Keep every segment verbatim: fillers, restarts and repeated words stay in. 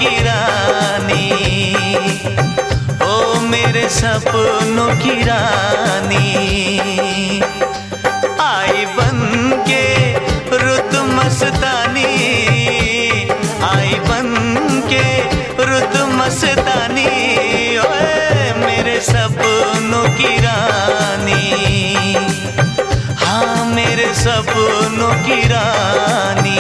की रानी, ओ मेरे सपनों की रानी। आई बन के रुत मस्तानी, आई बन के रुत मस्तानी, ओए मेरे सपनों की रानी, हाँ मेरे सपनों की रानी।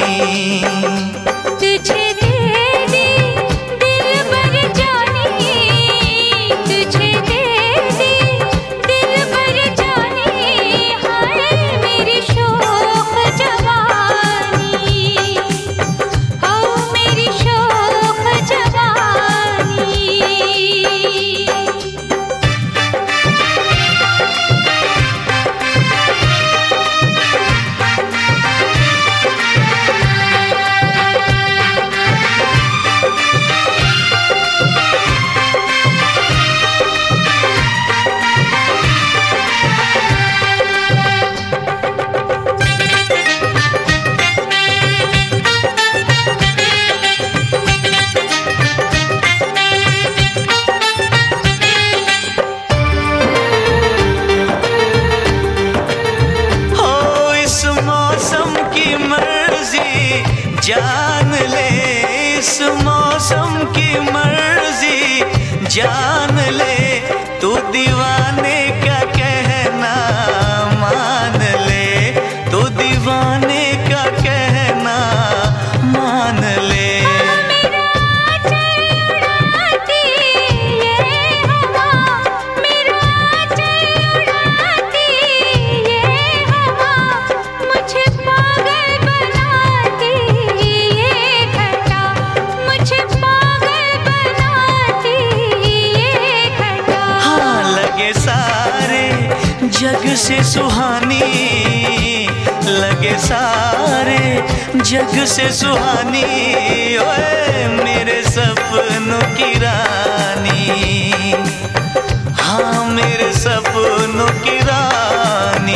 तुझे दे दी दिलबर जानी, तुझे दे दी दिलबर जानी, हाय मेरी शोख जवानी, हो मेरी शोख जवानी। जान ले इस मौसम की मर्जी, जान ले तू दीवाने का कहना मान ले, तू दीवाने का कहना मान ले। जग से सुहानी लगे सारे जग से सुहानी, ओए मेरे सपनों की रानी, हाँ मेरे सपनों की रानी।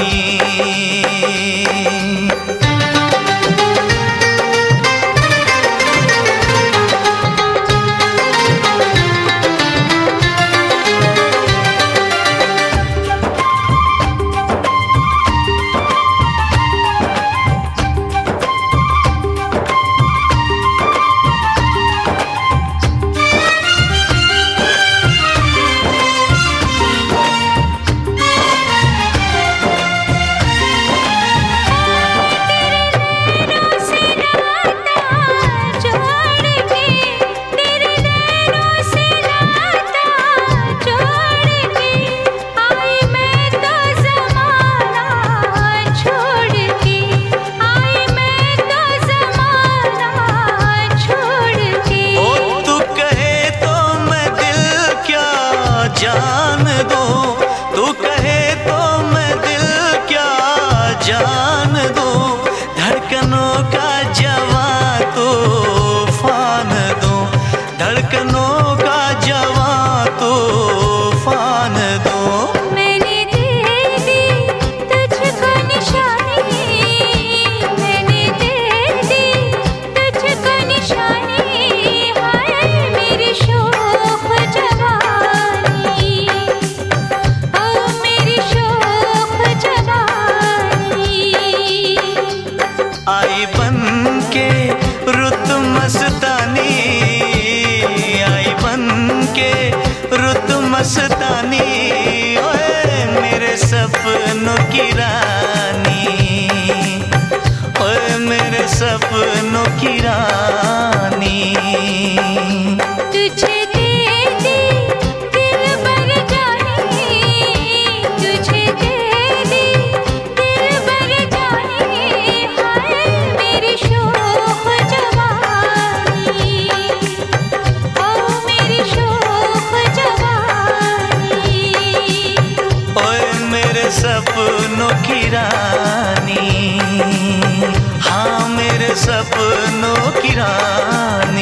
जान दो तू कहे तो मैं दिल क्या जान दो, धड़कनों का जवां तूफान दो, धड़कनों का जवां तूफान दो। मैंने दे दी तुझको निशानी, मैंने दे दी तुझको निशानी, हाय मेरी शोख जवानी, आई बन के रुत मस्तानी, आई बन के रुत मस्तानी, ओए मेरे सपनों की रानी, ओए मेरे सपनों की रानी। तुझे दे दी दिलबर जानी, तुझे दे दी दिलबर जानी, हाय मेरी शोख जवानी, ओ मेरी शोख जवानी। ओए मेरे सपनों की रानी, हाँ मेरे सपनों की रानी।